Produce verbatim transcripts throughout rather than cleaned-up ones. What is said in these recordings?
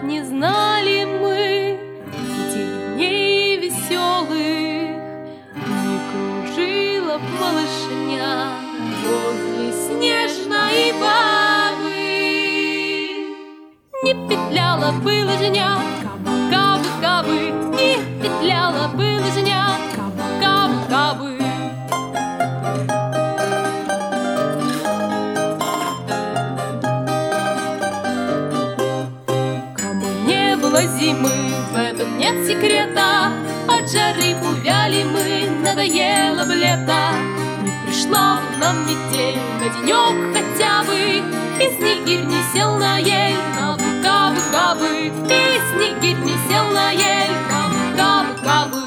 б не знали мы дней веселых, не кружила б малышня возле снежной бабы, не петляла бы лыжня, кабы-кабы-кабы, не петляла бы лыжня, кабы-кабы-кабы. Зимы в этом нет секрета, от жары увяли мы, надоело бы лето. Не пришла бы нам метель на денек хотя бы, и снегирь не сел на ель, кабы-кабы-кабы, и снегирь не сел на ель, кабы-кабы-кабы.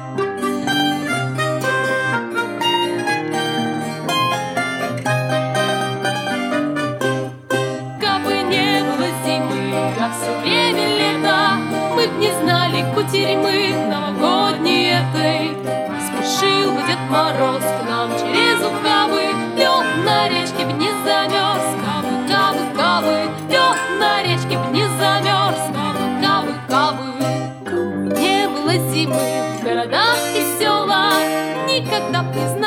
Кабы не было зимы, а все время лето, мы б не знали кутерьмы новогодней этой. Спешил бы Дед Мороз к нам через ухабы, лед на речке б не замерз, кабы-кабы-кабы, лед на речке б не замерз, кабы-кабы-кабы. Кому не было зимы в городах и селах, никогда б не знали